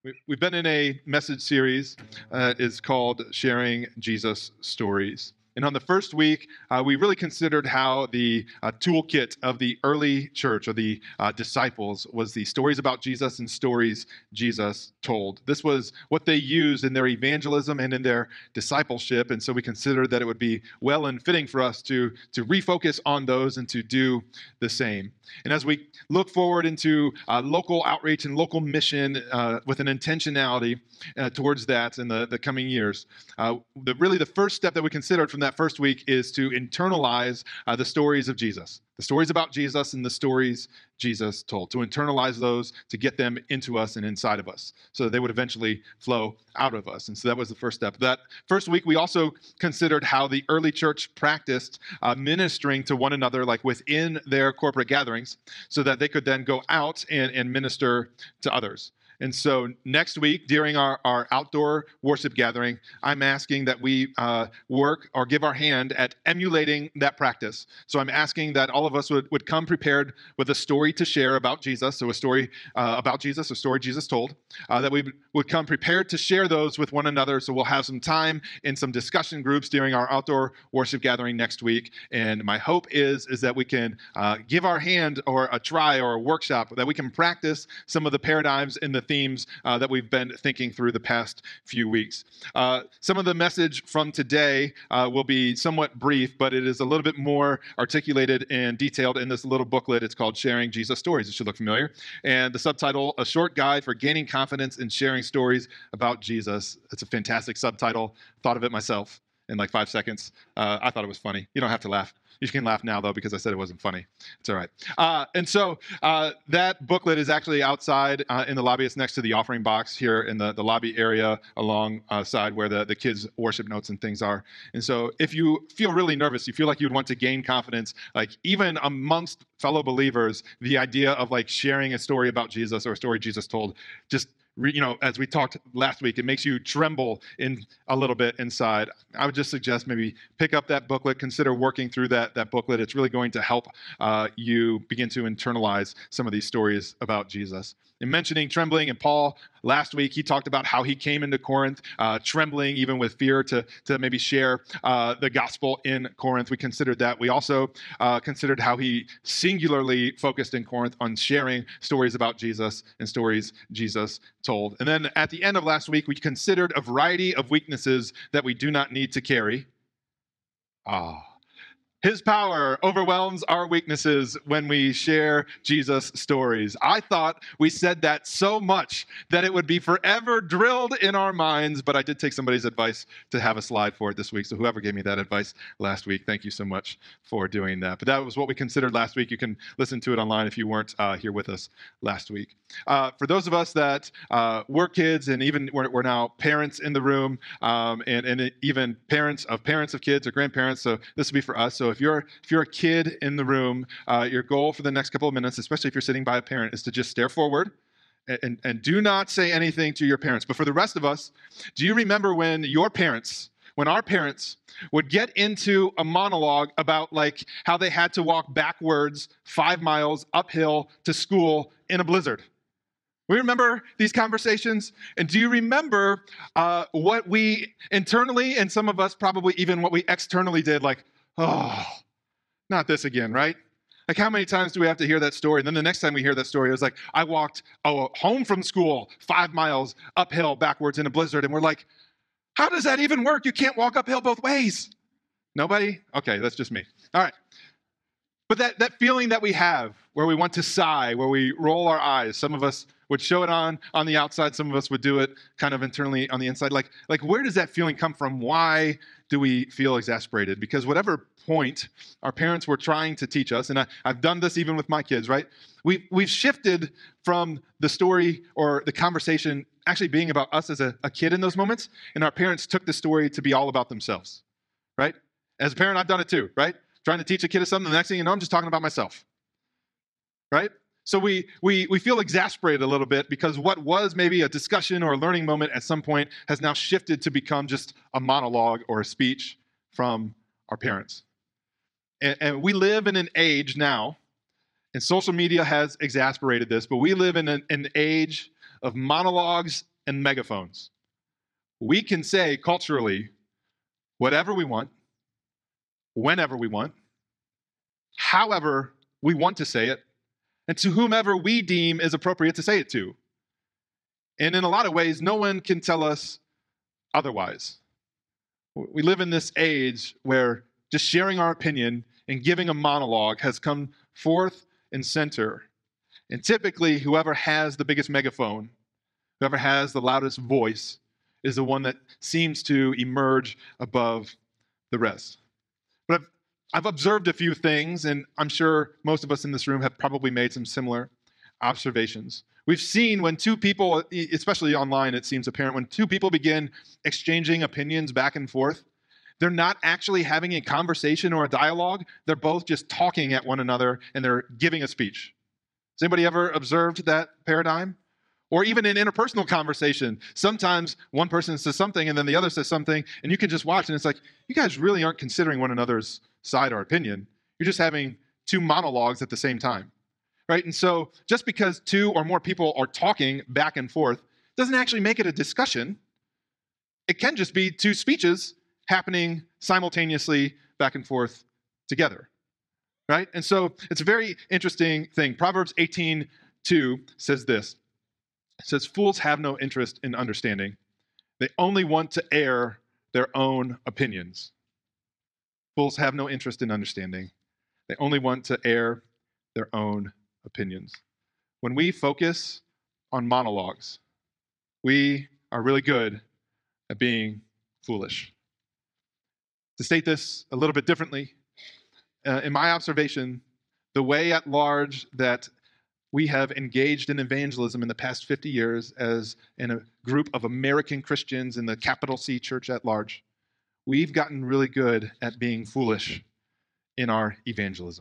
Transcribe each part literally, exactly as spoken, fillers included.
We- We've been in a message series. Uh, it's called Sharing Jesus Stories. And on the first week, uh, we really considered how the uh, toolkit of the early church or the uh, disciples was the stories about Jesus and stories Jesus told. This was what they used in their evangelism and in their discipleship. And so we considered that it would be well and fitting for us to, to refocus on those and to do the same. And as we look forward into uh, local outreach and local mission uh, with an intentionality uh, towards that in the, the coming years, uh, the, really the first step that we considered from that first week is to internalize uh, the stories of Jesus, the stories about Jesus and the stories Jesus told, to internalize those, to get them into us and inside of us so that they would eventually flow out of us. And so that was the first step. That first week, we also considered how the early church practiced uh, ministering to one another, like within their corporate gatherings, so that they could then go out and, and minister to others. And so next week, during our, our outdoor worship gathering, I'm asking that we uh, work or give our hand at emulating that practice. So I'm asking that all of us would, would come prepared with a story to share about Jesus, so a story uh, about Jesus, a story Jesus told, uh, that we would come prepared to share those with one another. So we'll have some time in some discussion groups during our outdoor worship gathering next week. And my hope is, is that we can uh, give our hand or a try or a workshop, that we can practice some of the paradigms in the themes uh, that we've been thinking through the past few weeks. Uh, some of the message from today uh, will be somewhat brief, but it is a little bit more articulated and detailed in this little booklet. It's called Sharing Jesus Stories. It should look familiar. And the subtitle, A Short Guide for Gaining Confidence in Sharing Stories About Jesus. It's a fantastic subtitle. Thought of it myself in like five seconds. Uh, I thought it was funny. You don't have to laugh. You can laugh now, though, because I said it wasn't funny. It's all right. Uh, and so uh, that booklet is actually outside uh, in the lobby. It's next to the offering box here in the, the lobby area alongside where the, the kids' worship notes and things are. And so if you feel really nervous, you feel like you'd want to gain confidence, like even amongst fellow believers, the idea of like sharing a story about Jesus or a story Jesus told, just you know, as we talked last week, it makes you tremble in a little bit inside. I would just suggest maybe pick up that booklet, consider working through that, that booklet. It's really going to help uh, you begin to internalize some of these stories about Jesus. In mentioning trembling, and Paul, last week, he talked about how he came into Corinth uh, trembling, even with fear, to, to maybe share uh, the gospel in Corinth. We considered that. We also uh, considered how he singularly focused in Corinth on sharing stories about Jesus and stories Jesus told. And then at the end of last week, we considered a variety of weaknesses that we do not need to carry. Ah. His power overwhelms our weaknesses when we share Jesus stories. I thought we said that so much that it would be forever drilled in our minds, but I did take somebody's advice to have a slide for it this week. So whoever gave me that advice last week, thank you so much for doing that. But that was what we considered last week. You can listen to it online if you weren't uh, here with us last week. Uh, for those of us that uh, were kids and even we're, we're now parents in the room um, and, and even parents of parents of kids or grandparents, so this will be for us. So if you're if you're a kid in the room, uh, your goal for the next couple of minutes, especially if you're sitting by a parent, is to just stare forward and, and, and do not say anything to your parents. But for the rest of us, do you remember when your parents, when our parents would get into a monologue about like how they had to walk backwards five miles uphill to school in a blizzard? We remember these conversations, and do you remember uh, what we internally, and some of us probably even what we externally did, like, oh, not this again, right? Like how many times do we have to hear that story? And then the next time we hear that story, it was like, I walked oh, home from school five miles uphill backwards in a blizzard, and we're like, how does that even work? You can't walk uphill both ways. Nobody? Okay, that's just me. All right. But that, that feeling that we have where we want to sigh, where we roll our eyes, some of us would show it on, on the outside, some of us would do it kind of internally on the inside. Like, like where does that feeling come from? Why do we feel exasperated? Because whatever point our parents were trying to teach us, and I, I've done this even with my kids, right? We've, we've shifted from the story or the conversation actually being about us as a, a kid in those moments, and our parents took the story to be all about themselves, right? As a parent, I've done it too, right? Trying to teach a kid something, the next thing you know, I'm just talking about myself, right? So we we we feel exasperated a little bit because what was maybe a discussion or a learning moment at some point has now shifted to become just a monologue or a speech from our parents. And, and we live in an age now, and social media has exasperated this, but we live in an, an age of monologues and megaphones. We can say culturally whatever we want, whenever we want, however we want to say it, and to whomever we deem is appropriate to say it to. And in a lot of ways, no one can tell us otherwise. We live in this age where just sharing our opinion and giving a monologue has come forth and center. And typically, whoever has the biggest megaphone, whoever has the loudest voice, is the one that seems to emerge above the rest. But I've, I've observed a few things, and I'm sure most of us in this room have probably made some similar observations. We've seen when two people, especially online, it seems apparent, when two people begin exchanging opinions back and forth, they're not actually having a conversation or a dialogue. They're both just talking at one another, and they're giving a speech. Has anybody ever observed that paradigm? Or even in interpersonal conversation, sometimes one person says something and then the other says something, and you can just watch, and it's like, you guys really aren't considering one another's side or opinion. You're just having two monologues at the same time, right? And so just because two or more people are talking back and forth doesn't actually make it a discussion. It can just be two speeches happening simultaneously back and forth together, right? And so it's a very interesting thing. Proverbs eighteen two says this. It says, fools have no interest in understanding. They only want to air their own opinions. Fools have no interest in understanding. They only want to air their own opinions. When we focus on monologues, we are really good at being foolish. To state this a little bit differently, uh, in my observation, the way at large that we have engaged in evangelism in the past fifty years as in a group of American Christians in the capital C church at large, we've gotten really good at being foolish in our evangelism.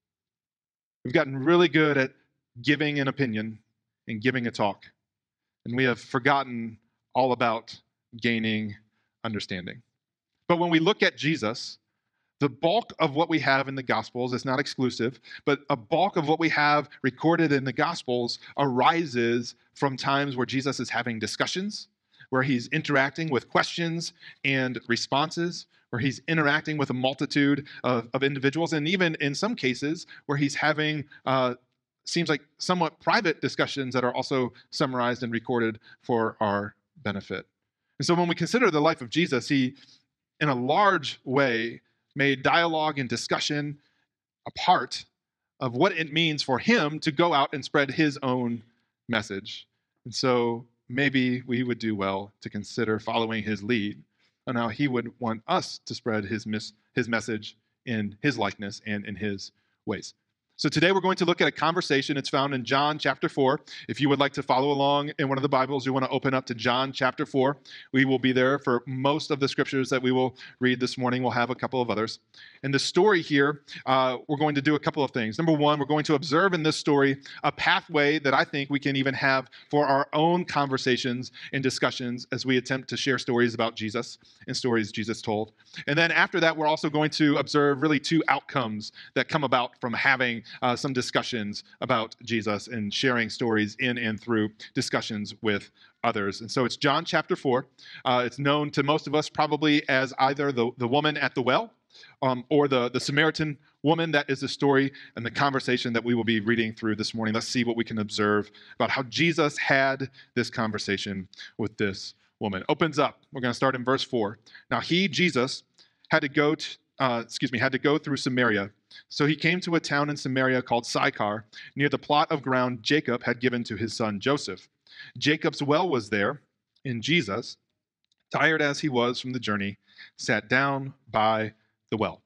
We've gotten really good at giving an opinion and giving a talk, and we have forgotten all about gaining understanding. But when we look at Jesus, the bulk of what we have in the Gospels, it's not exclusive, but a bulk of what we have recorded in the Gospels arises from times where Jesus is having discussions, where he's interacting with questions and responses, where he's interacting with a multitude of, of individuals, and even in some cases where he's having, uh, seems like somewhat private discussions that are also summarized and recorded for our benefit. And so when we consider the life of Jesus, he, in a large way, made dialogue and discussion a part of what it means for him to go out and spread his own message. And so maybe we would do well to consider following his lead on how he would want us to spread his, mis- his message in his likeness and in his ways. So today we're going to look at a conversation. It's found in John chapter four. If you would like to follow along in one of the Bibles, you want to open up to John chapter four. We will be there for most of the scriptures that we will read this morning. We'll have a couple of others. In the story here, uh, we're going to do a couple of things. Number one, we're going to observe in this story a pathway that I think we can even have for our own conversations and discussions as we attempt to share stories about Jesus and stories Jesus told. And then after that, we're also going to observe really two outcomes that come about from having Uh, some discussions about Jesus and sharing stories in and through discussions with others. And so it's John chapter four. Uh, it's known to most of us probably as either the, the woman at the well um, or the, the Samaritan woman. That is the story and the conversation that we will be reading through this morning. Let's see what we can observe about how Jesus had this conversation with this woman. Opens up. We're going to start in verse four. Now he, Jesus, had to go to, uh, excuse me, had to go through Samaria. So he came to a town in Samaria called Sychar, near the plot of ground Jacob had given to his son Joseph. Jacob's well was there, and Jesus, tired as he was from the journey, sat down by the well.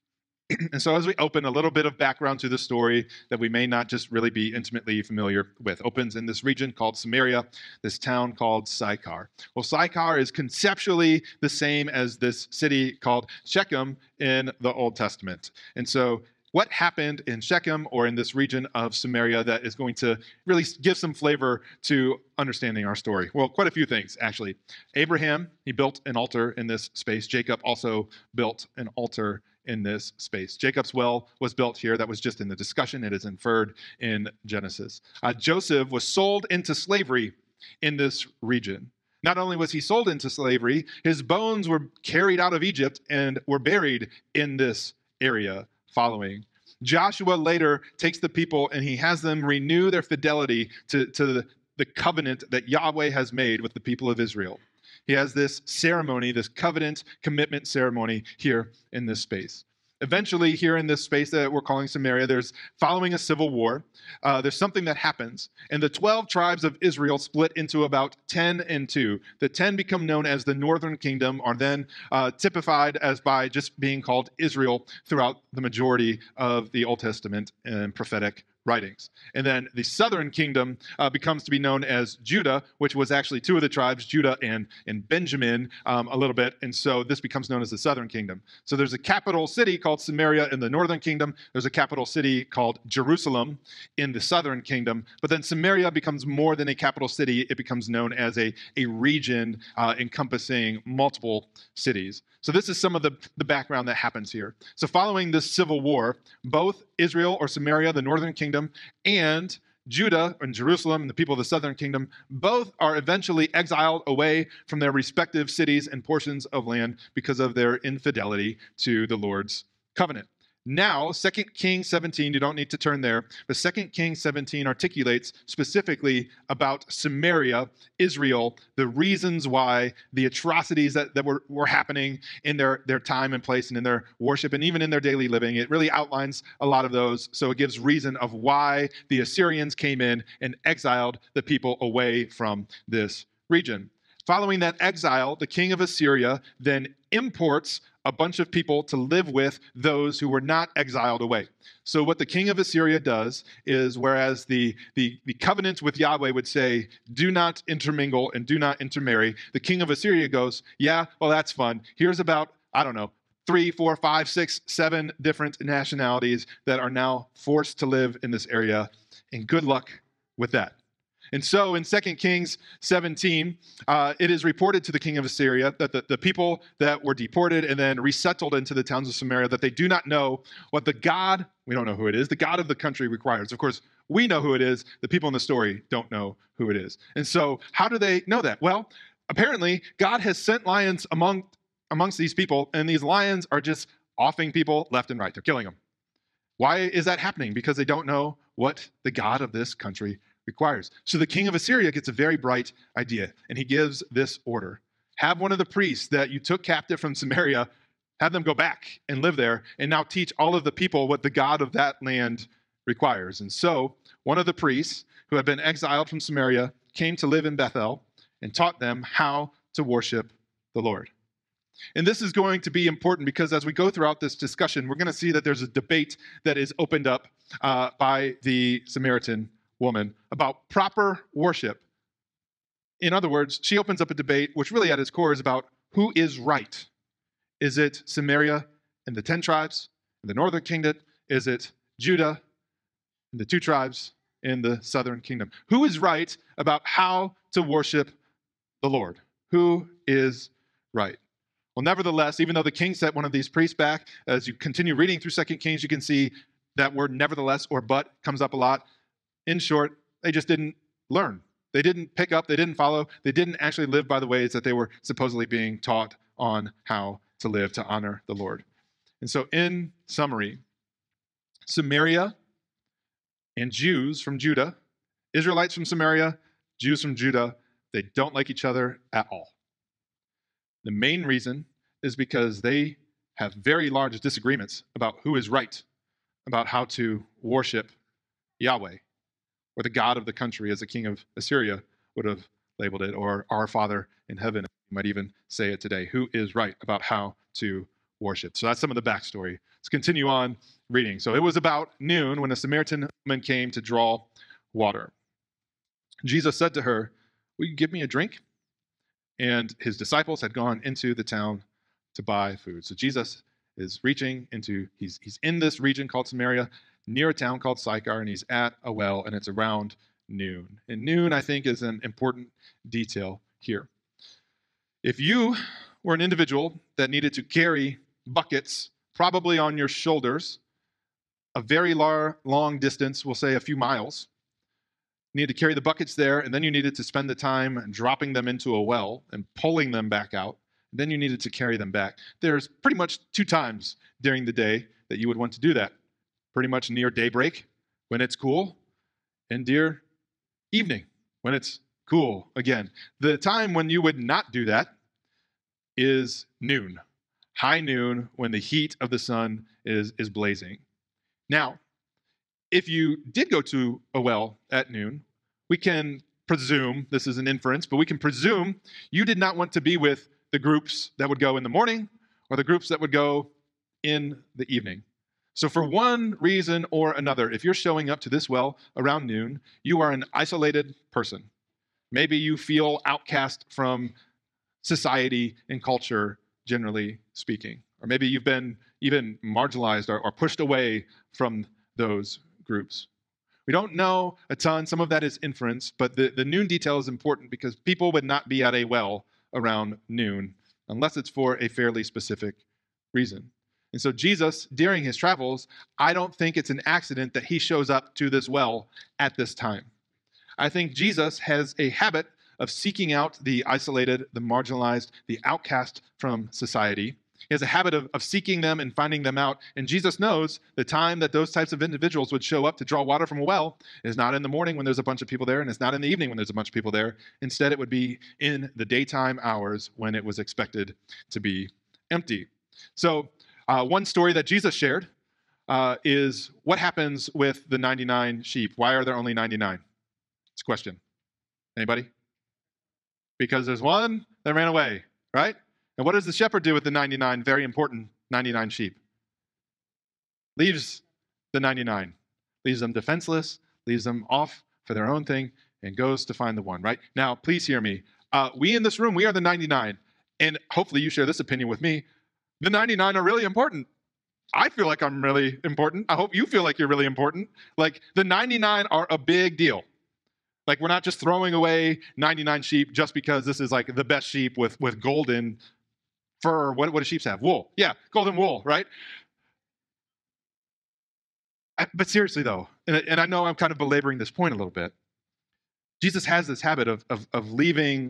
And so as we open, a little bit of background to the story that we may not just really be intimately familiar with. Opens in this region called Samaria, this town called Sychar. Well, Sychar is conceptually the same as this city called Shechem in the Old Testament. And so what happened in Shechem or in this region of Samaria that is going to really give some flavor to understanding our story? Well, quite a few things, actually. Abraham, he built an altar in this space. Jacob also built an altar in this space. Jacob's well was built here. That was just in the discussion. It is inferred in Genesis. Uh, Joseph was sold into slavery in this region. Not only was he sold into slavery, his bones were carried out of Egypt and were buried in this area following. Joshua later takes the people and he has them renew their fidelity to, to the, the covenant that Yahweh has made with the people of Israel. He has this ceremony, this covenant commitment ceremony here in this space. Eventually, here in this space that we're calling Samaria, there's following a civil war, uh, there's something that happens. And the twelve tribes of Israel split into about ten and two. The ten become known as the northern kingdom, are then uh, typified as by just being called Israel throughout the majority of the Old Testament and prophetic writings. And then the southern kingdom uh, becomes to be known as Judah, which was actually two of the tribes, Judah and, and Benjamin, um, a little bit. And so this becomes known as the southern kingdom. So there's a capital city called Samaria in the northern kingdom. There's a capital city called Jerusalem in the southern kingdom. But then Samaria becomes more than a capital city. It becomes known as a, a region uh, encompassing multiple cities. So this is some of the, the background that happens here. So following this civil war, both Israel or Samaria, the northern kingdom, and Judah and Jerusalem and the people of the southern kingdom, both are eventually exiled away from their respective cities and portions of land because of their infidelity to the Lord's covenant. Now, Second Kings seventeen, you don't need to turn there, but Second Kings seventeen articulates specifically about Samaria, Israel, the reasons why the atrocities that, that were, were happening in their, their time and place and in their worship and even in their daily living. It really outlines a lot of those, so it gives reason of why the Assyrians came in and exiled the people away from this region. Following that exile, the king of Assyria then imports a bunch of people to live with those who were not exiled away. So what the king of Assyria does is, whereas the, the, the covenant with Yahweh would say, do not intermingle and do not intermarry, the king of Assyria goes, yeah, well, that's fun. Here's about, I don't know, three, four, five, six, seven different nationalities that are now forced to live in this area, and good luck with that. And so in Second Kings seventeen, uh, it is reported to the king of Assyria that the, the people that were deported and then resettled into the towns of Samaria, that they do not know what the God, we don't know who it is, the God of the country requires. Of course, we know who it is. The people in the story don't know who it is. And so how do they know that? Well, apparently God has sent lions among amongst these people, and these lions are just offing people left and right. They're killing them. Why is that happening? Because they don't know what the God of this country requires. So the king of Assyria gets a very bright idea, and he gives this order. Have one of the priests that you took captive from Samaria, have them go back and live there, and now teach all of the people what the God of that land requires. And so one of the priests who had been exiled from Samaria came to live in Bethel and taught them how to worship the Lord. And this is going to be important because as we go throughout this discussion, we're going to see that there's a debate that is opened up uh, by the Samaritan woman about proper worship. In other words, she opens up a debate which really at its core is about who is right. Is it Samaria and the ten tribes in the northern kingdom? Is it Judah and the two tribes in the southern kingdom? Who is right about how to worship the Lord? Who is right? Well, nevertheless, even though the king set one of these priests back, as you continue reading through Second Kings, you can see that word nevertheless or but comes up a lot. In short, they just didn't learn. They didn't pick up, they didn't follow, they didn't actually live by the ways that they were supposedly being taught on how to live to honor the Lord. And so in summary, Samaria and Jews from Judah, Israelites from Samaria, Jews from Judah, they don't like each other at all. The main reason is because they have very large disagreements about who is right, about how to worship Yahweh, or the God of the country, as the king of Assyria would have labeled it, or our Father in heaven, you might even say it today. Who is right about how to worship? So that's some of the backstory. Let's continue on reading. So it was about noon when a Samaritan woman came to draw water. Jesus said to her, "Will you give me a drink?" And his disciples had gone into the town to buy food. So Jesus is reaching into, he's, he's in this region called Samaria, near a town called Sychar, and he's at a well, and it's around noon. And noon, I think, is an important detail here. If you were an individual that needed to carry buckets, probably on your shoulders, a very lar- long distance, we'll say a few miles, You needed to carry the buckets there, and then you needed to spend the time dropping them into a well and pulling them back out. And then you needed to carry them back. There's pretty much two times during the day that you would want to do that. Pretty much near daybreak when it's cool, and near evening when it's cool again. The time when you would not do that is noon, high noon, when the heat of the sun is, is blazing. Now, if you did go to a well at noon, we can presume, this is an inference, but we can presume you did not want to be with the groups that would go in the morning or the groups that would go in the evening. So for one reason or another, if you're showing up to this well around noon, you are an isolated person. Maybe you feel outcast from society and culture, generally speaking. Or maybe you've been even marginalized or, or pushed away from those groups. We don't know a ton. Some of that is inference, but the, the noon detail is important because people would not be at a well around noon unless it's for a fairly specific reason. And so Jesus, during his travels, I don't think it's an accident that he shows up to this well at this time. I think Jesus has a habit of seeking out the isolated, the marginalized, the outcast from society. He has a habit of, of seeking them and finding them out. And Jesus knows the time that those types of individuals would show up to draw water from a well is not in the morning when there's a bunch of people there, and it's not in the evening when there's a bunch of people there. Instead, it would be in the daytime hours when it was expected to be empty. So uh, one story that Jesus shared uh, is what happens with the ninety-nine sheep? Why are there only ninety-nine? It's a question. Anybody? Because there's one that ran away, right? And what does the shepherd do with the ninety-nine, very important ninety-nine sheep? Leaves the ninety-nine, leaves them defenseless, leaves them off for their own thing, and goes to find the one, right? Now, please hear me. Uh, we in this room, we are the ninety-nine, and hopefully you share this opinion with me. The ninety-nine are really important. I feel like I'm really important. I hope you feel like you're really important. Like, the ninety-nine are a big deal. Like, we're not just throwing away ninety-nine sheep just because this is like the best sheep with, with golden fur. What, what do sheep have? Wool. Yeah, golden wool, right? I, but seriously, though, and, and I know I'm kind of belaboring this point a little bit, Jesus has this habit of, of, of leaving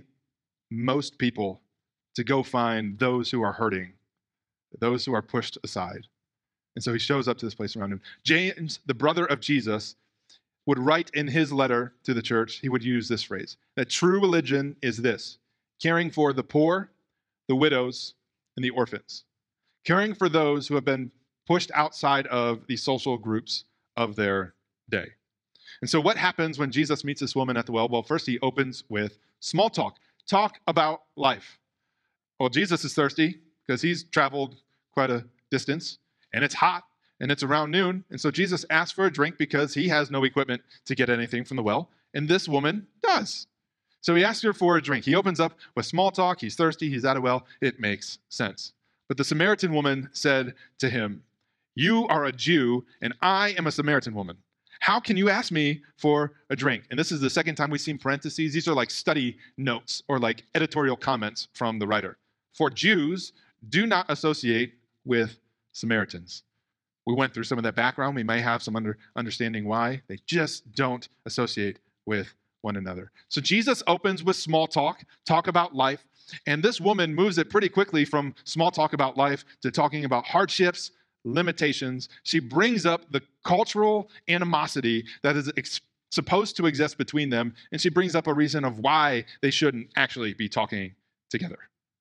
most people to go find those who are hurting, those who are pushed aside. And so he shows up to this place around him. James, the brother of Jesus, would write in his letter to the church, he would use this phrase, that true religion is this: caring for the poor, the widows, and the orphans. Caring for those who have been pushed outside of the social groups of their day. And so what happens when Jesus meets this woman at the well? Well, first he opens with small talk. Talk about life. Well, Jesus is thirsty because he's traveled quite a distance, and it's hot. And it's around noon, and so Jesus asks for a drink because he has no equipment to get anything from the well, and this woman does. So he asks her for a drink. He opens up with small talk. He's thirsty. He's at a well. It makes sense. But the Samaritan woman said to him, "You are a Jew, and I am a Samaritan woman. How can you ask me for a drink?" And this is the second time we've seen parentheses. These are like study notes or like editorial comments from the writer. For Jews do not associate with Samaritans. We went through some of that background. We may have some under, understanding why. They just don't associate with one another. So Jesus opens with small talk, talk about life, and this woman moves it pretty quickly from small talk about life to talking about hardships, limitations. She brings up the cultural animosity that is ex- supposed to exist between them, and she brings up a reason of why they shouldn't actually be talking together.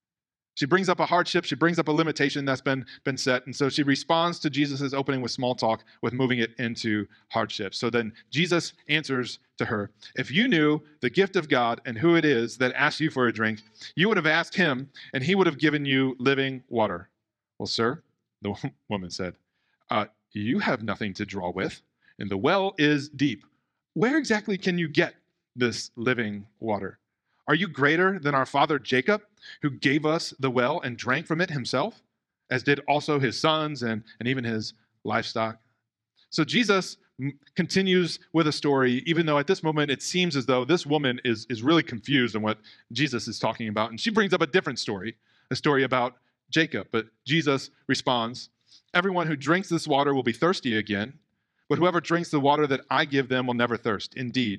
She brings up a hardship. She brings up a limitation that's been, been set. And so she responds to Jesus' opening with small talk, with moving it into hardship. So then Jesus answers to her, "If you knew the gift of God and who it is that asks you for a drink, you would have asked him, and he would have given you living water." "Well, sir," the woman said, uh, "you have nothing to draw with, and the well is deep. Where exactly can you get this living water? Are you greater than our father Jacob, who gave us the well and drank from it himself, as did also his sons and, and even his livestock?" So Jesus continues with a story, even though at this moment it seems as though this woman is, is really confused on what Jesus is talking about. And she brings up a different story, a story about Jacob. But Jesus responds, "Everyone who drinks this water will be thirsty again, but whoever drinks the water that I give them will never thirst. Indeed,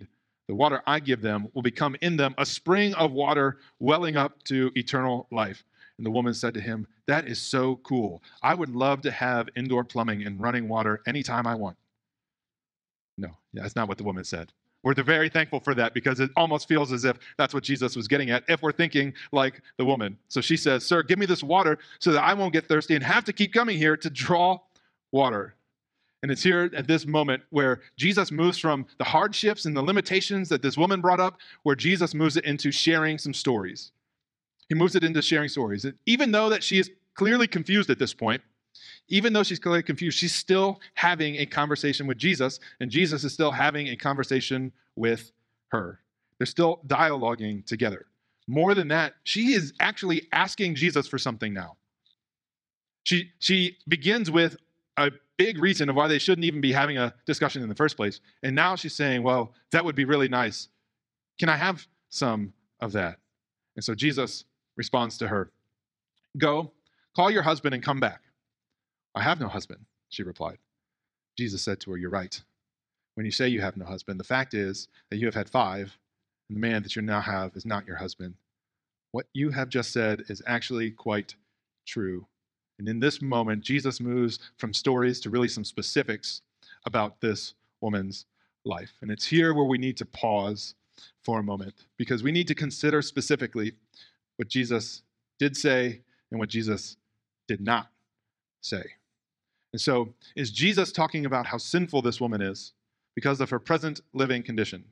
The water I give them will become in them a spring of water welling up to eternal life." And the woman said to him, "That is so cool. I would love to have indoor plumbing and running water anytime I want." No, that's not what the woman said. We're very thankful for that because it almost feels as if that's what Jesus was getting at if we're thinking like the woman. So she says, "Sir, give me this water so that I won't get thirsty and have to keep coming here to draw water." And it's here at this moment where Jesus moves from the hardships and the limitations that this woman brought up, where Jesus moves it into sharing some stories. He moves it into sharing stories. And even though that she is clearly confused at this point, even though she's clearly confused, she's still having a conversation with Jesus, and Jesus is still having a conversation with her. They're still dialoguing together. More than that, she is actually asking Jesus for something now. She, she begins with a big reason of why they shouldn't even be having a discussion in the first place. And now she's saying, well, that would be really nice. Can I have some of that? And so Jesus responds to her, "Go, call your husband and come back." "I have no husband," she replied. Jesus said to her, "You're right when you say you have no husband. The fact is that you have had five, and the man that you now have is not your husband. What you have just said is actually quite true." And in this moment, Jesus moves from stories to really some specifics about this woman's life. And it's here where we need to pause for a moment, because we need to consider specifically what Jesus did say and what Jesus did not say. And so, is Jesus talking about how sinful this woman is because of her present living condition?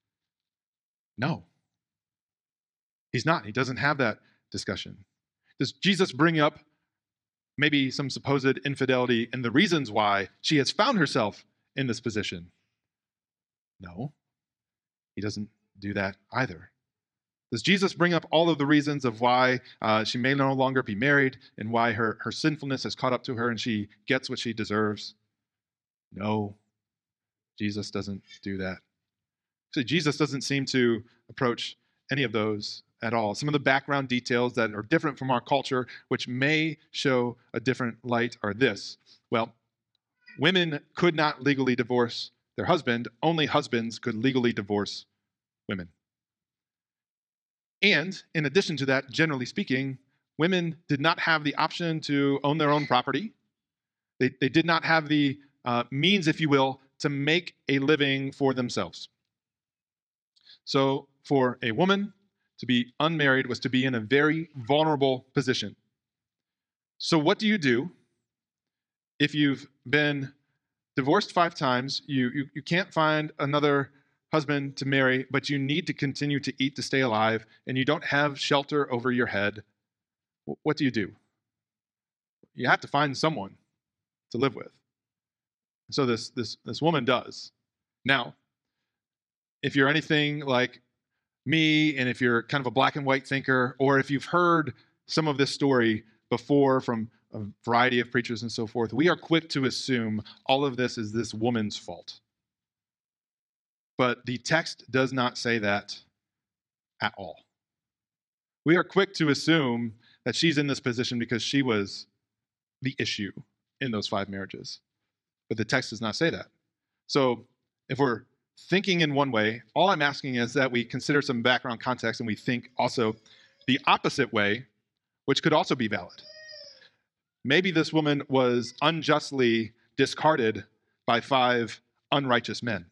No. He's not. He doesn't have that discussion. Does Jesus bring up maybe some supposed infidelity and the reasons why she has found herself in this position? No. He doesn't do that either. Does Jesus bring up all of the reasons of why uh, she may no longer be married and why her, her sinfulness has caught up to her and she gets what she deserves? No, Jesus doesn't do that. So Jesus doesn't seem to approach any of those at all. Some of the background details that are different from our culture, which may show a different light, are this. Well, women could not legally divorce their husband. Only husbands could legally divorce women. And in addition to that, generally speaking, women did not have the option to own their own property. They, they did not have the uh, means, if you will, to make a living for themselves. So for a woman to be unmarried was to be in a very vulnerable position. So what do you do if you've been divorced five times, you, you, you can't find another husband to marry, but you need to continue to eat to stay alive, and you don't have shelter over your head? What do you do? You have to find someone to live with. So this, this, this woman does. Now, if you're anything like me, and if you're kind of a black and white thinker, or if you've heard some of this story before from a variety of preachers and so forth, we are quick to assume all of this is this woman's fault. But the text does not say that at all. We are quick to assume that she's in this position because she was the issue in those five marriages. But the text does not say that. So if we're thinking in one way, all I'm asking is that we consider some background context and we think also the opposite way, which could also be valid. Maybe this woman was unjustly discarded by five unrighteous men.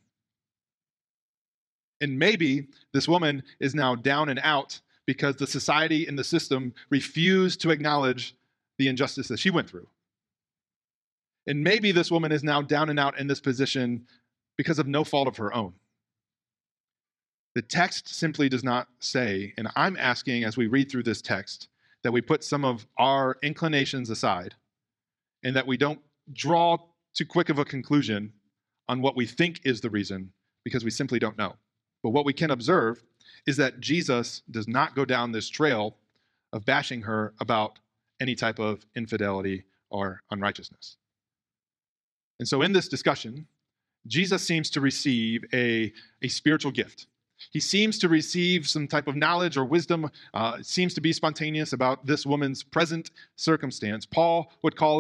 And maybe this woman is now down and out because the society and the system refused to acknowledge the injustice that she went through. And maybe this woman is now down and out in this position because of no fault of her own. The text simply does not say, and I'm asking as we read through this text, that we put some of our inclinations aside and that we don't draw too quick of a conclusion on what we think is the reason, because we simply don't know. But what we can observe is that Jesus does not go down this trail of bashing her about any type of infidelity or unrighteousness. And so in this discussion, Jesus seems to receive a, a spiritual gift. He seems to receive some type of knowledge or wisdom. Uh, it seems to be spontaneous about this woman's present circumstance. Paul would call it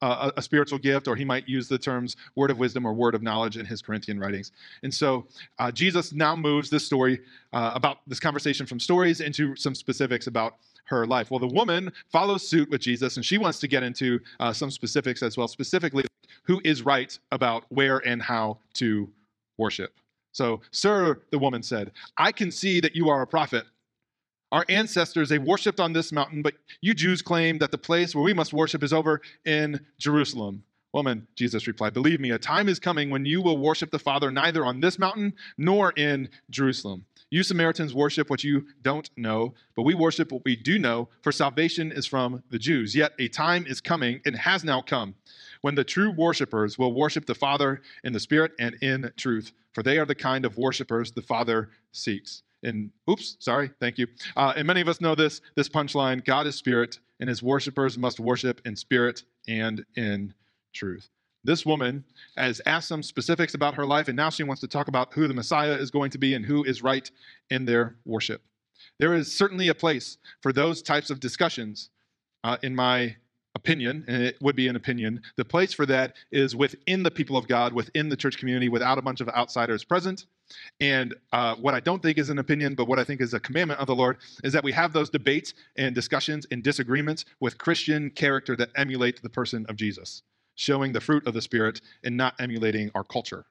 a, a spiritual gift, or he might use the terms word of wisdom or word of knowledge in his Corinthian writings. And so uh, Jesus now moves this story uh, about this conversation from stories into some specifics about her life. Well, the woman follows suit with Jesus, and she wants to get into uh, some specifics as well, specifically who is right about where and how to worship. So, "Sir," the woman said, "I can see that you are a prophet. Our ancestors, they worshipped on this mountain, but you Jews claim that the place where we must worship is over in Jerusalem." "Woman," Jesus replied, "believe me, a time is coming when you will worship the Father neither on this mountain nor in Jerusalem. You Samaritans worship what you don't know, but we worship what we do know, for salvation is from the Jews. Yet a time is coming, and has now come, when the true worshipers will worship the Father in the Spirit and in truth, for they are the kind of worshipers the Father seeks." And oops, sorry, thank you. Uh, and many of us know this, this punchline: God is spirit, and his worshipers must worship in spirit and in truth. This woman has asked some specifics about her life, and now she wants to talk about who the Messiah is going to be and who is right in their worship. There is certainly a place for those types of discussions, uh, in my opinion, and it would be an opinion. The place for that is within the people of God, within the church community, without a bunch of outsiders present. And uh, what I don't think is an opinion, but what I think is a commandment of the Lord, is that we have those debates and discussions and disagreements with Christian character that emulate the person of Jesus, showing the fruit of the Spirit and not emulating our culture.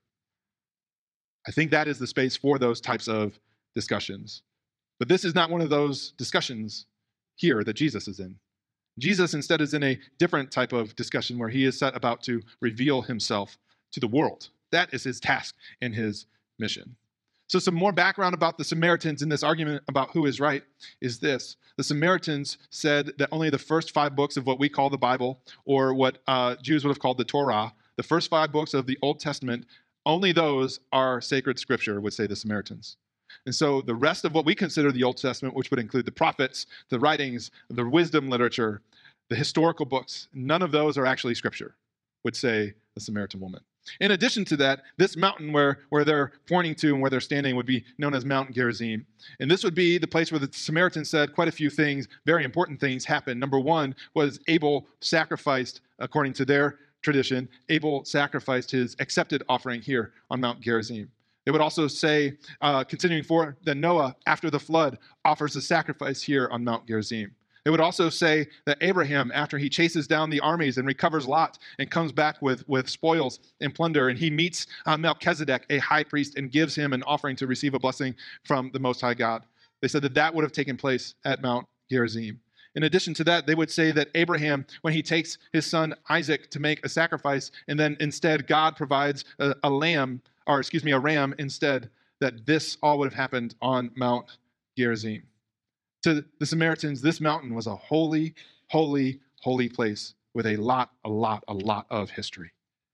I think that is the space for those types of discussions. But this is not one of those discussions here that Jesus is in. Jesus instead is in a different type of discussion where he is set about to reveal himself to the world. That is his task and his mission. So some more background about the Samaritans in this argument about who is right is this. The Samaritans said that only the first five books of what we call the Bible, or what uh, Jews would have called the Torah, the first five books of the Old Testament, only those are sacred scripture, would say the Samaritans. And so the rest of what we consider the Old Testament, which would include the prophets, the writings, the wisdom literature, the historical books, none of those are actually scripture, would say the Samaritan woman. In addition to that, this mountain where, where they're pointing to and where they're standing would be known as Mount Gerizim. And this would be the place where the Samaritans said quite a few things, very important things happened. Number one was Abel sacrificed, according to their tradition, Abel sacrificed his accepted offering here on Mount Gerizim. They would also say, uh, continuing forward, that Noah, after the flood, offers a sacrifice here on Mount Gerizim. They would also say that Abraham, after he chases down the armies and recovers Lot and comes back with, with spoils and plunder, and he meets uh, Melchizedek, a high priest, and gives him an offering to receive a blessing from the Most High God. They said that that would have taken place at Mount Gerizim. In addition to that, they would say that Abraham, when he takes his son Isaac to make a sacrifice, and then instead God provides a, a lamb, or excuse me, a ram instead, that this all would have happened on Mount Gerizim. To the Samaritans, this mountain was a holy, holy, holy place with a lot, a lot, a lot of history.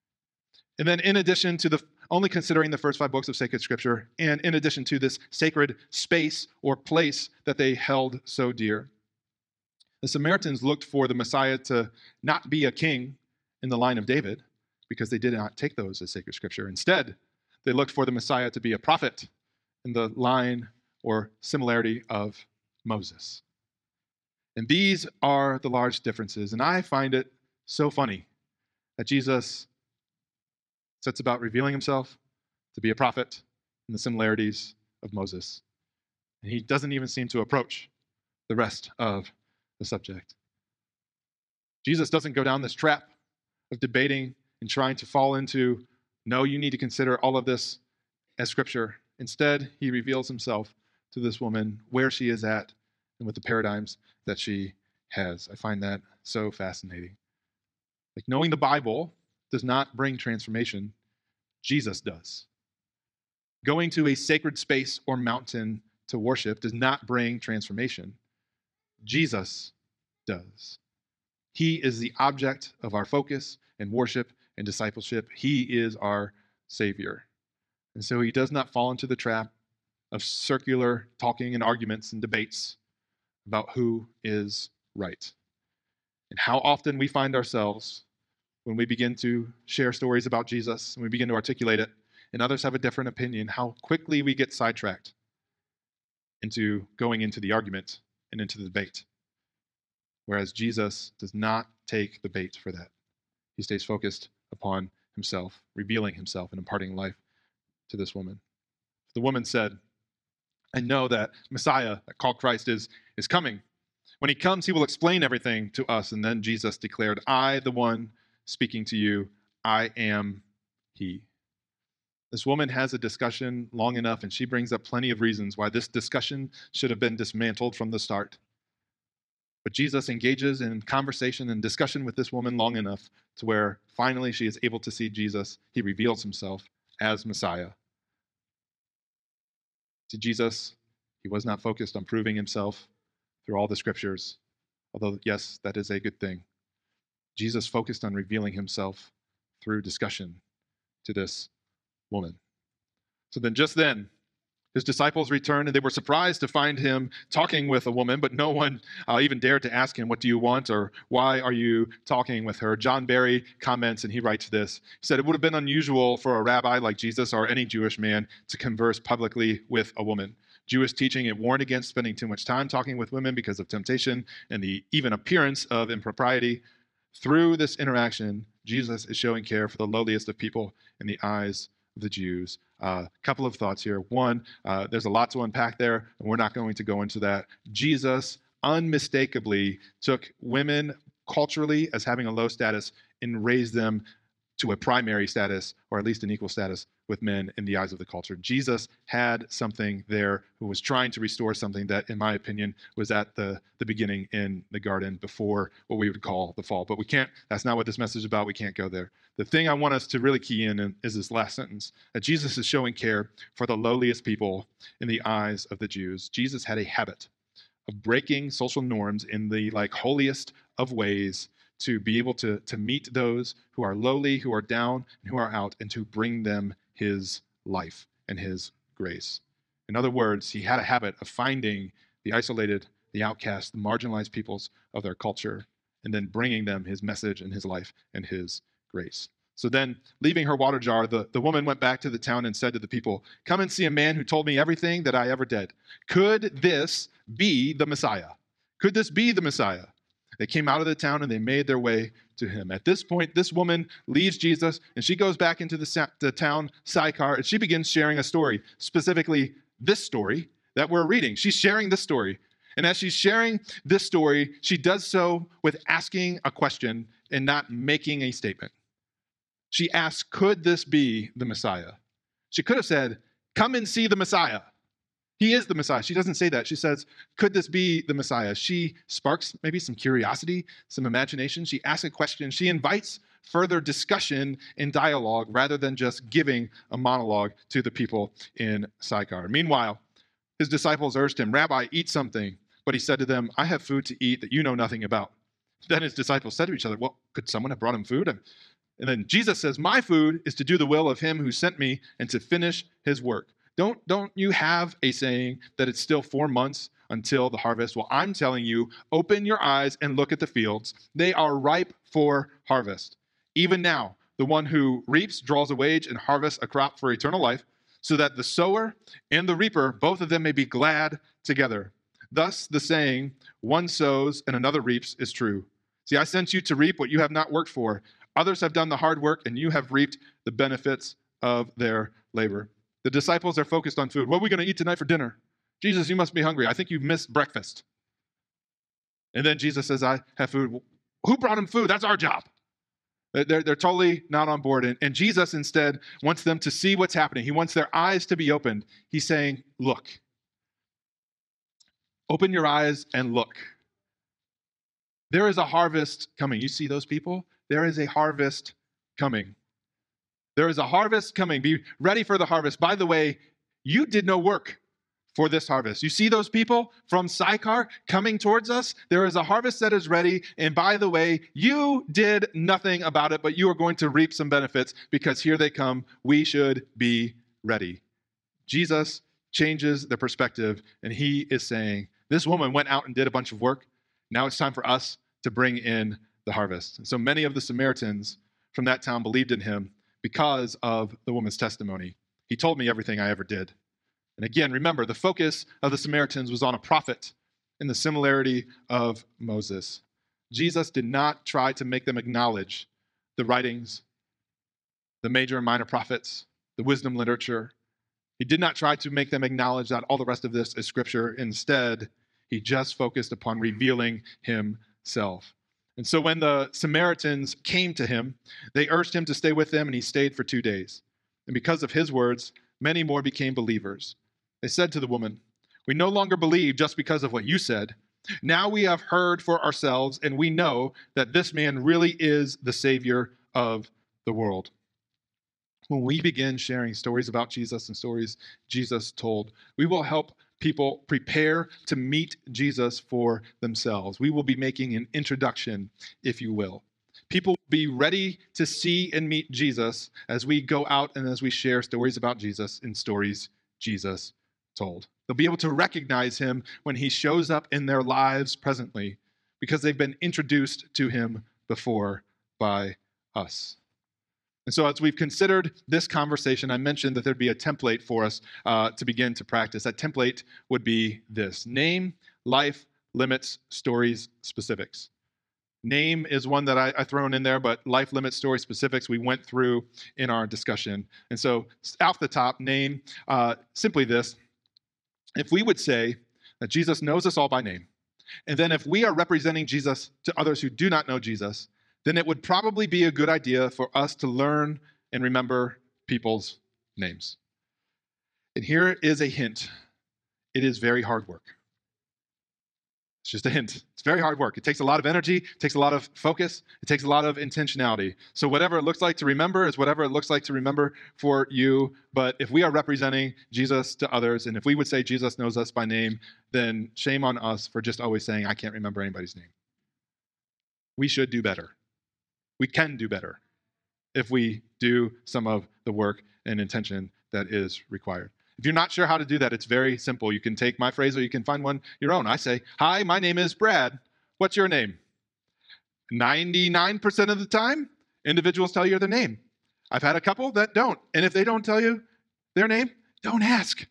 And then in addition to the only considering the first five books of sacred scripture, and in addition to this sacred space or place that they held so dear, the Samaritans looked for the Messiah to not be a king in the line of David, because they did not take those as sacred scripture. Instead, they looked for the Messiah to be a prophet in the line or similarity of Moses. And these are the large differences. And I find it so funny that Jesus sets about revealing himself to be a prophet in the similarities of Moses. And he doesn't even seem to approach the rest of the subject. Jesus doesn't go down this trap of debating and trying to fall into, no, you need to consider all of this as scripture. Instead, he reveals himself to this woman where she is at and with the paradigms that she has. I find that so fascinating. Like, knowing the Bible does not bring transformation. Jesus does. Going to a sacred space or mountain to worship does not bring transformation. Jesus does. He is the object of our focus and worship and discipleship. He is our Savior. And so he does not fall into the trap of circular talking and arguments and debates about who is right. And how often we find ourselves when we begin to share stories about Jesus and we begin to articulate it, and others have a different opinion, how quickly we get sidetracked into going into the argument and into the debate. Whereas Jesus does not take the bait for that. He stays focused upon himself, revealing himself and imparting life to this woman. The woman said, I know that Messiah, that called Christ, is, is coming. When he comes, he will explain everything to us. And then Jesus declared, I, the one speaking to you, I am he. This woman has a discussion long enough, and she brings up plenty of reasons why this discussion should have been dismantled from the start. But Jesus engages in conversation and discussion with this woman long enough to where finally she is able to see Jesus. He reveals himself as Messiah. To Jesus, he was not focused on proving himself through all the scriptures, although, yes, that is a good thing. Jesus focused on revealing himself through discussion to this woman. So then, just then, his disciples returned, and they were surprised to find him talking with a woman, but no one uh, even dared to ask him, what do you want, or why are you talking with her? John Barry comments, and he writes this. He said, it would have been unusual for a rabbi like Jesus or any Jewish man to converse publicly with a woman. Jewish teaching, it warned against spending too much time talking with women because of temptation and the even appearance of impropriety. Through this interaction, Jesus is showing care for the lowliest of people in the eyes of the Jews. A uh, couple of thoughts here. One, uh, there's a lot to unpack there, and we're not going to go into that. Jesus unmistakably took women culturally as having a low status and raised them to a primary status, or at least an equal status with men in the eyes of the culture. Jesus had something there who was trying to restore something that, in my opinion, was at the, the beginning in the garden before what we would call the fall. But we can't, that's not what this message is about. We can't go there. The thing I want us to really key in is this last sentence, that Jesus is showing care for the lowliest people in the eyes of the Jews. Jesus had a habit of breaking social norms in the like holiest of ways to be able to, to meet those who are lowly, who are down, and who are out, and to bring them his life and his grace. In other words, he had a habit of finding the isolated, the outcast, the marginalized peoples of their culture, and then bringing them his message and his life and his grace. So then, leaving her water jar, the, the woman went back to the town and said to the people, come and see a man who told me everything that I ever did. Could this be the Messiah? Could this be the Messiah? They came out of the town and they made their way to him. At this point, this woman leaves Jesus and she goes back into the, sa- the town Sychar and she begins sharing a story, specifically this story that we're reading. She's sharing this story. And as she's sharing this story, she does so with asking a question and not making a statement. She asks, could this be the Messiah? She could have said, come and see the Messiah. He is the Messiah. She doesn't say that. She says, could this be the Messiah? She sparks maybe some curiosity, some imagination. She asks a question. She invites further discussion and dialogue rather than just giving a monologue to the people in Sychar. Meanwhile, his disciples urged him, Rabbi, eat something. But he said to them, I have food to eat that you know nothing about. Then his disciples said to each other, well, could someone have brought him food? And then Jesus says, my food is to do the will of him who sent me and to finish his work. Don't, don't you have a saying that it's still four months until the harvest? Well, I'm telling you, open your eyes and look at the fields. They are ripe for harvest. Even now, the one who reaps draws a wage and harvests a crop for eternal life, so that the sower and the reaper, both of them may be glad together. Thus, the saying, one sows and another reaps, is true. See, I sent you to reap what you have not worked for. Others have done the hard work, and you have reaped the benefits of their labor. The disciples are focused on food. What are we going to eat tonight for dinner? Jesus, you must be hungry. I think you've missed breakfast. And then Jesus says, I have food. Who brought him food? That's our job. They're, they're totally not on board. And, and Jesus instead wants them to see what's happening. He wants their eyes to be opened. He's saying, look. Open your eyes and look. There is a harvest coming. You see those people? There is a harvest coming. There is a harvest coming. Be ready for the harvest. By the way, you did no work for this harvest. You see those people from Sychar coming towards us? There is a harvest that is ready. And by the way, you did nothing about it, but you are going to reap some benefits because here they come. We should be ready. Jesus changes the perspective, and he is saying, this woman went out and did a bunch of work. Now it's time for us to bring in the harvest. And so many of the Samaritans from that town believed in him because of the woman's testimony. He told me everything I ever did. And again, remember, the focus of the Samaritans was on a prophet in the similarity of Moses. Jesus did not try to make them acknowledge the writings, the major and minor prophets, the wisdom literature. He did not try to make them acknowledge that all the rest of this is scripture. Instead, he just focused upon revealing himself. And so when the Samaritans came to him, they urged him to stay with them, and he stayed for two days. And because of his words, many more became believers. They said to the woman, "We no longer believe just because of what you said. Now we have heard for ourselves, and we know that this man really is the Savior of the world." When we begin sharing stories about Jesus and stories Jesus told, we will help people prepare to meet Jesus for themselves. We will be making an introduction, if you will. People will be ready to see and meet Jesus as we go out and as we share stories about Jesus and stories Jesus told. They'll be able to recognize him when he shows up in their lives presently because they've been introduced to him before by us. And so as we've considered this conversation, I mentioned that there'd be a template for us uh, to begin to practice. That template would be this: name, life, limits, stories, specifics. Name is one that I, I thrown in there, but life, limits, story, specifics we went through in our discussion. And so off the top, name, uh, simply this: if we would say that Jesus knows us all by name, and then if we are representing Jesus to others who do not know Jesus, then it would probably be a good idea for us to learn and remember people's names. And here is a hint. It is very hard work. It's just a hint. It's very hard work. It takes a lot of energy, it takes a lot of focus, it takes a lot of intentionality. So whatever it looks like to remember is whatever it looks like to remember for you. But if we are representing Jesus to others, and if we would say Jesus knows us by name, then shame on us for just always saying, I can't remember anybody's name. We should do better. We can do better if we do some of the work and intention that is required. If you're not sure how to do that, it's very simple. You can take my phrase or you can find one your own. I say, "Hi, my name is Brad. What's your name?" ninety-nine percent of the time, individuals tell you their name. I've had a couple that don't. And if they don't tell you their name, don't ask.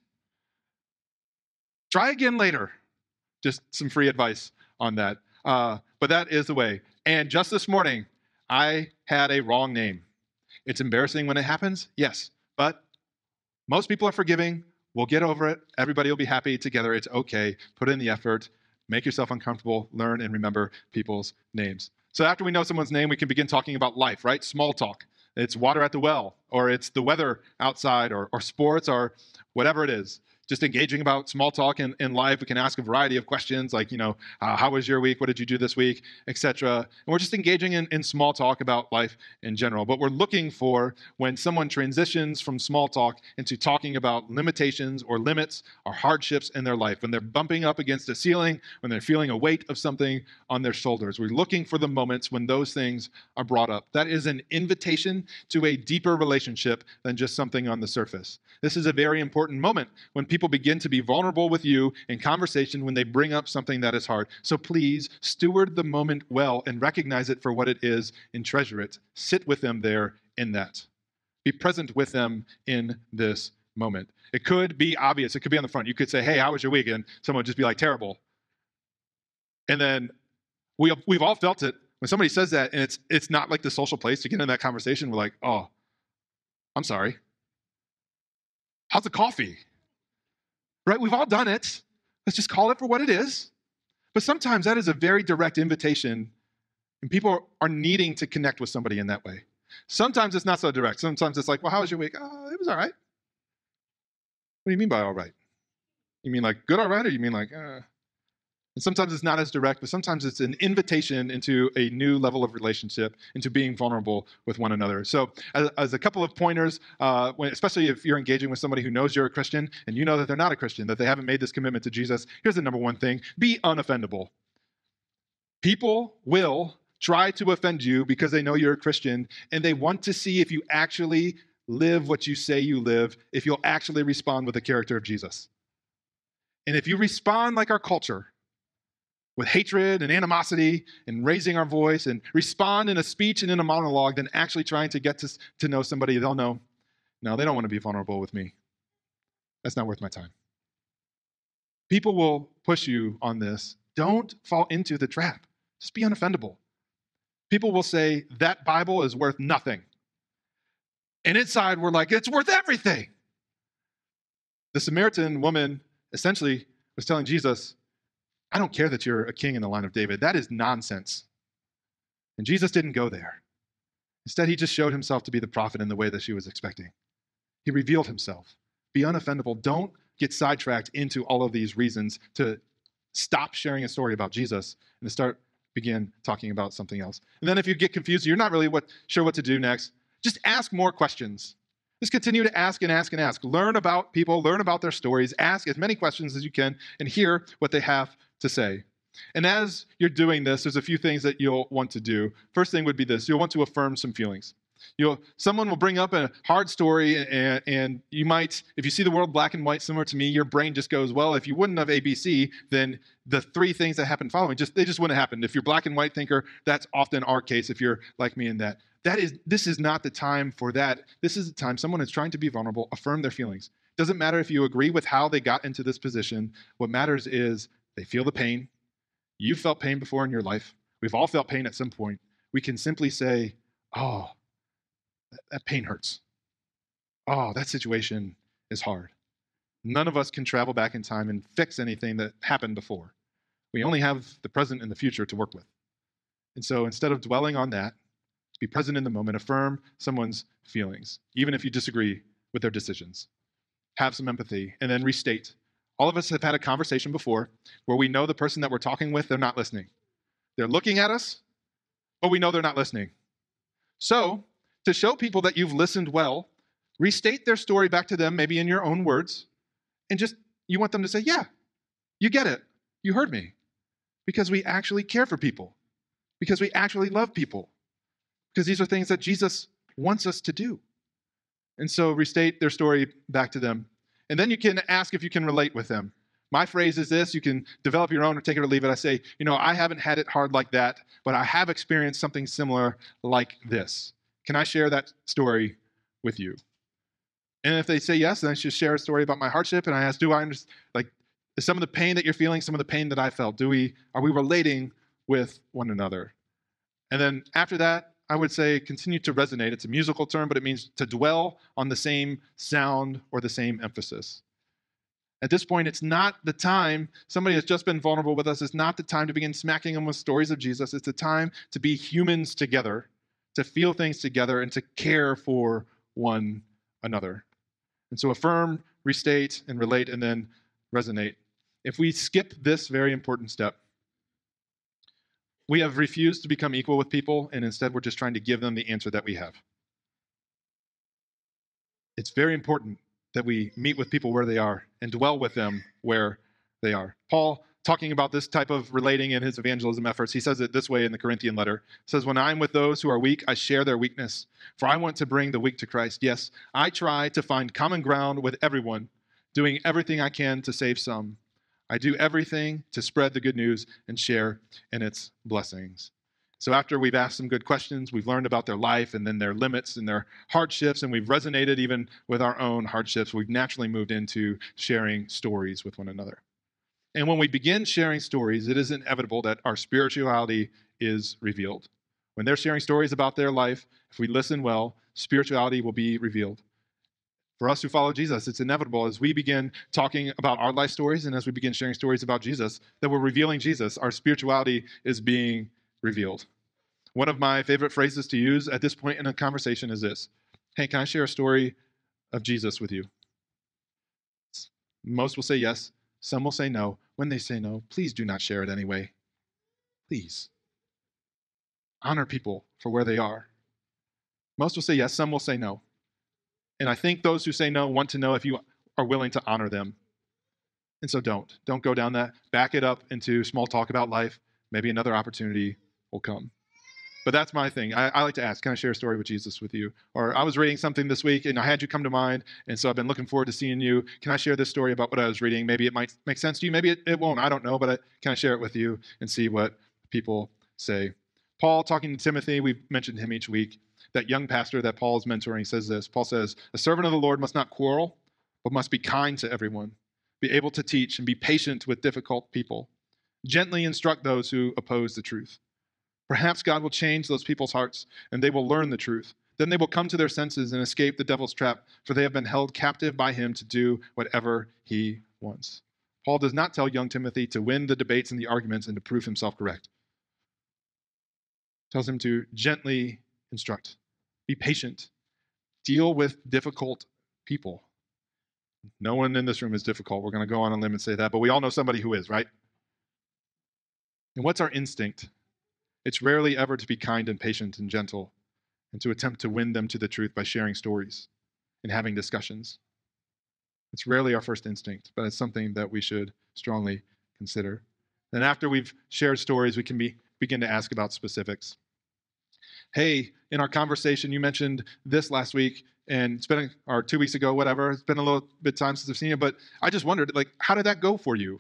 Try again later. Just some free advice on that. Uh, but that is the way. And just this morning, I had a wrong name. It's embarrassing when it happens, yes, but most people are forgiving. We'll get over it. Everybody will be happy together. It's okay. Put in the effort. Make yourself uncomfortable. Learn and remember people's names. So after we know someone's name, we can begin talking about life, right? Small talk. It's water at the well, or it's the weather outside, or, or sports, or whatever it is. Just engaging about small talk in, in life. We can ask a variety of questions like, you know, uh, how was your week? What did you do this week? et cetera. And we're just engaging in, in small talk about life in general. But we're looking for when someone transitions from small talk into talking about limitations or limits or hardships in their life, when they're bumping up against a ceiling, when they're feeling a weight of something on their shoulders. We're looking for the moments when those things are brought up. That is an invitation to a deeper relationship than just something on the surface. This is a very important moment when people begin to be vulnerable with you in conversation when they bring up something that is hard. So please steward the moment well and recognize it for what it is and treasure it. Sit with them there in that. Be present with them in this moment. It could be obvious. It could be on the front. You could say, "Hey, how was your week?" And someone would just be like, "Terrible." And then we, we've all felt it. When somebody says that and it's it's not like the social place to get in that conversation, we're like, "Oh, I'm sorry. How's the coffee?" Right? We've all done it. Let's just call it for what it is. But sometimes that is a very direct invitation, and people are needing to connect with somebody in that way. Sometimes it's not so direct. Sometimes it's like, "Well, how was your week?" "Oh, it was all right." What do you mean by all right? You mean like good all right, or you mean like, uh... And sometimes it's not as direct, but sometimes it's an invitation into a new level of relationship, into being vulnerable with one another. So as, as a couple of pointers, uh, when, especially if you're engaging with somebody who knows you're a Christian and you know that they're not a Christian, that they haven't made this commitment to Jesus, here's the number one thing: be unoffendable. People will try to offend you because they know you're a Christian, and they want to see if you actually live what you say you live, if you'll actually respond with the character of Jesus. And if you respond like our culture, with hatred and animosity and raising our voice, and respond in a speech and in a monologue than actually trying to get to, to know somebody, they'll know, no, they don't want to be vulnerable with me. That's not worth my time. People will push you on this. Don't fall into the trap. Just be unoffendable. People will say, that Bible is worth nothing. And inside, we're like, it's worth everything. The Samaritan woman essentially was telling Jesus, I don't care that you're a king in the line of David. That is nonsense. And Jesus didn't go there. Instead, he just showed himself to be the prophet in the way that she was expecting. He revealed himself. Be unoffendable. Don't get sidetracked into all of these reasons to stop sharing a story about Jesus and to start begin talking about something else. And then if you get confused, you're not really what, sure what to do next, just ask more questions. Just continue to ask and ask and ask. Learn about people, learn about their stories, ask as many questions as you can, and hear what they have to say. And as you're doing this, there's a few things that you'll want to do. First thing would be this. You'll want to affirm some feelings. You'll, someone will bring up a hard story, and, and you might, if you see the world black and white similar to me, your brain just goes, well, if you wouldn't have A B C, then the three things that happen following, just they just wouldn't happen. If you're black and white thinker, that's often our case if you're like me in that. That is, this is not the time for that. This is the time someone is trying to be vulnerable, affirm their feelings. Doesn't matter if you agree with how they got into this position. What matters is they feel the pain. You've felt pain before in your life. We've all felt pain at some point. We can simply say, oh, that, that pain hurts. Oh, that situation is hard. None of us can travel back in time and fix anything that happened before. We only have the present and the future to work with. And so instead of dwelling on that, be present in the moment, affirm someone's feelings, even if you disagree with their decisions. Have some empathy, and then restate. All of us have had a conversation before where we know the person that we're talking with, they're not listening. They're looking at us, but we know they're not listening. So, to show people that you've listened well, restate their story back to them, maybe in your own words, and just, you want them to say, yeah, you get it. You heard me. Because we actually care for people. Because we actually love people. Because these are things that Jesus wants us to do. And so restate their story back to them. And then you can ask if you can relate with them. My phrase is this. You can develop your own or take it or leave it. I say, you know, I haven't had it hard like that, but I have experienced something similar like this. Can I share that story with you? And if they say yes, then I should share a story about my hardship. And I ask, do I understand, like, is some of the pain that you're feeling, some of the pain that I felt, do we, are we relating with one another? And then after that, I would say continue to resonate. It's a musical term, but it means to dwell on the same sound or the same emphasis. At this point, it's not the time, somebody has just been vulnerable with us, it's not the time to begin smacking them with stories of Jesus. It's the time to be humans together, to feel things together, and to care for one another. And so affirm, restate, and relate, and then resonate. If we skip this very important step, we have refused to become equal with people, and instead we're just trying to give them the answer that we have. It's very important that we meet with people where they are and dwell with them where they are. Paul, talking about this type of relating in his evangelism efforts, he says it this way in the Corinthian letter. He says, when I'm with those who are weak, I share their weakness, for I want to bring the weak to Christ. Yes, I try to find common ground with everyone, doing everything I can to save some. I do everything to spread the good news and share in its blessings. So after we've asked some good questions, we've learned about their life and then their limits and their hardships, and we've resonated even with our own hardships, we've naturally moved into sharing stories with one another. And when we begin sharing stories, it is inevitable that our spirituality is revealed. When they're sharing stories about their life, if we listen well, spirituality will be revealed. For us who follow Jesus, it's inevitable as we begin talking about our life stories and as we begin sharing stories about Jesus, that we're revealing Jesus. Our spirituality is being revealed. One of my favorite phrases to use at this point in a conversation is this. Hey, can I share a story of Jesus with you? Most will say yes. Some will say no. When they say no, please do not share it anyway. Please. Honor people for where they are. Most will say yes. Some will say no. And I think those who say no want to know if you are willing to honor them. And so don't. Don't go down that. Back it up into small talk about life. Maybe another opportunity will come. But that's my thing. I, I like to ask, can I share a story with Jesus with you? Or I was reading something this week and I had you come to mind, and so I've been looking forward to seeing you. Can I share this story about what I was reading? Maybe it might make sense to you. Maybe it, it won't. I don't know. But I, can I share it with you and see what people say? Paul, talking to Timothy, we've mentioned him each week. That young pastor that Paul is mentoring says this. Paul says, a servant of the Lord must not quarrel, but must be kind to everyone, be able to teach and be patient with difficult people, gently instruct those who oppose the truth. Perhaps God will change those people's hearts, and they will learn the truth. Then they will come to their senses and escape the devil's trap, for they have been held captive by him to do whatever he wants. Paul does not tell young Timothy to win the debates and the arguments and to prove himself correct. He tells him to gently instruct, be patient, deal with difficult people. No one in this room is difficult. We're going to go on a limb and say that, but we all know somebody who is, right? And what's our instinct? It's rarely ever to be kind and patient and gentle and to attempt to win them to the truth by sharing stories and having discussions. It's rarely our first instinct, but it's something that we should strongly consider. Then after we've shared stories, we can be, begin to ask about specifics. Hey, in our conversation, you mentioned this last week, and it's been, or two weeks ago, whatever. It's been a little bit time since I've seen you, but I just wondered, like, how did that go for you?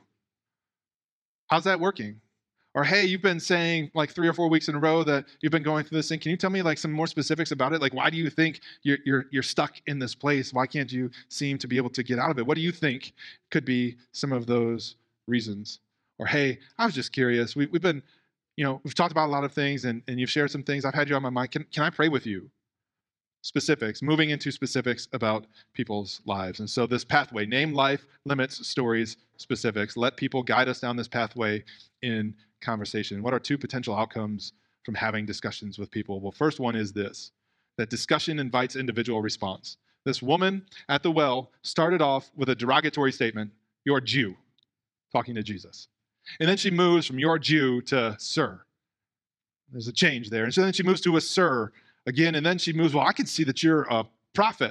How's that working? Or, hey, you've been saying like three or four weeks in a row that you've been going through this thing. Can you tell me like some more specifics about it? Like, why do you think you're, you're, you're stuck in this place? Why can't you seem to be able to get out of it? What do you think could be some of those reasons? Or, hey, I was just curious. We, we've been, you know, we've talked about a lot of things and, and you've shared some things. I've had you on my mind. Can, can I pray with you? Specifics, moving into specifics about people's lives. And so this pathway, name, life, limits, stories, specifics. Let people guide us down this pathway in conversation. What are two potential outcomes from having discussions with people? Well, first one is this, that discussion invites individual response. This woman at the well started off with a derogatory statement, you're a Jew, talking to Jesus. And then she moves from you're a Jew to sir. There's a change there. And so then she moves to a sir again, and then she moves, well, I can see that you're a prophet.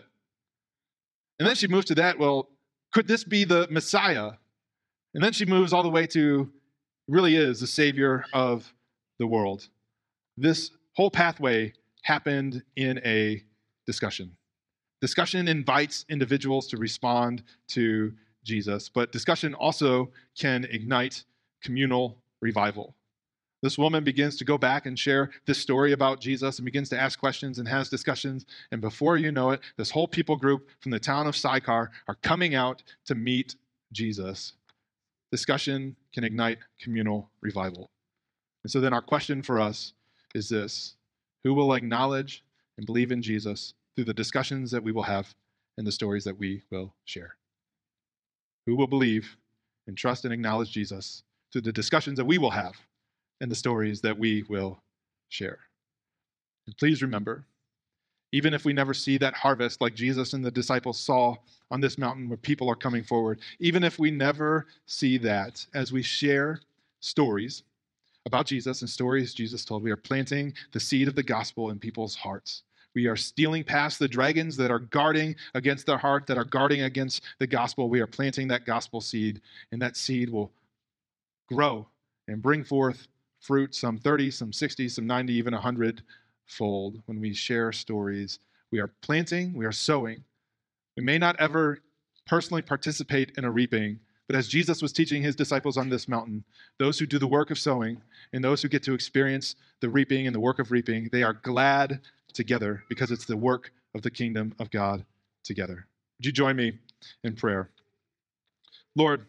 And then she moves to that, well, could this be the Messiah? And then she moves all the way to really is the Savior of the world. This whole pathway happened in a discussion. Discussion invites individuals to respond to Jesus, but discussion also can ignite communal revival. This woman begins to go back and share this story about Jesus and begins to ask questions and has discussions. And before you know it, this whole people group from the town of Sychar are coming out to meet Jesus. Discussion can ignite communal revival. And so then our question for us is this: who will acknowledge and believe in Jesus through the discussions that we will have and the stories that we will share? Who will believe and trust and acknowledge Jesus through the discussions that we will have and the stories that we will share? And please remember, even if we never see that harvest like Jesus and the disciples saw on this mountain where people are coming forward, even if we never see that, as we share stories about Jesus and stories Jesus told, we are planting the seed of the gospel in people's hearts. We are stealing past the dragons that are guarding against their heart, that are guarding against the gospel. We are planting that gospel seed, and that seed will grow and bring forth fruit, some thirty, some sixty, some ninety, even one hundred fold. When we share stories, we are planting, we are sowing. We may not ever personally participate in a reaping, but as Jesus was teaching his disciples on this mountain, those who do the work of sowing and those who get to experience the reaping and the work of reaping, they are glad together because it's the work of the kingdom of God together. Would you join me in prayer? Lord,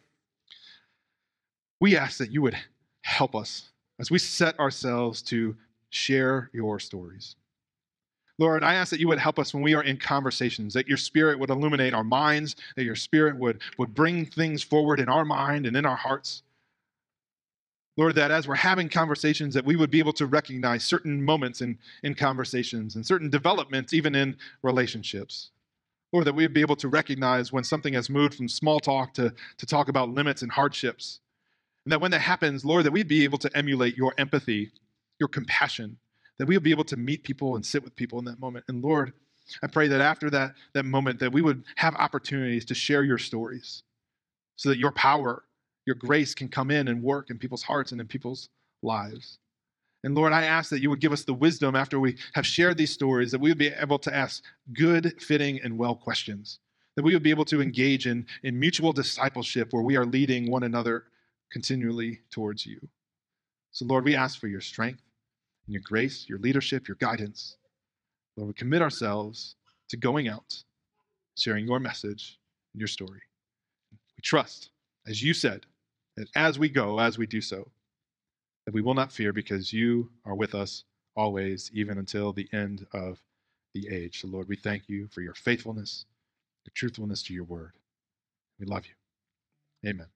we ask that you would help us as we set ourselves to share your stories. Lord, I ask that you would help us when we are in conversations, that your spirit would illuminate our minds, that your spirit would, would bring things forward in our mind and in our hearts. Lord, that as we're having conversations, that we would be able to recognize certain moments in, in conversations and certain developments, even in relationships. Lord, that we would be able to recognize when something has moved from small talk to, to talk about limits and hardships. And that when that happens, Lord, that we'd be able to emulate your empathy, your compassion, that we would be able to meet people and sit with people in that moment. And Lord, I pray that after that, that moment, that we would have opportunities to share your stories so that your power, your grace can come in and work in people's hearts and in people's lives. And Lord, I ask that you would give us the wisdom after we have shared these stories, that we would be able to ask good, fitting, and well questions, that we would be able to engage in, in mutual discipleship where we are leading one another continually towards you. So Lord, we ask for your strength and your grace, your leadership, your guidance. Lord, we commit ourselves to going out, sharing your message and your story. We trust, as you said, that as we go, as we do so, that we will not fear because you are with us always, even until the end of the age. So, Lord, we thank you for your faithfulness, the truthfulness to your word. We love you. Amen.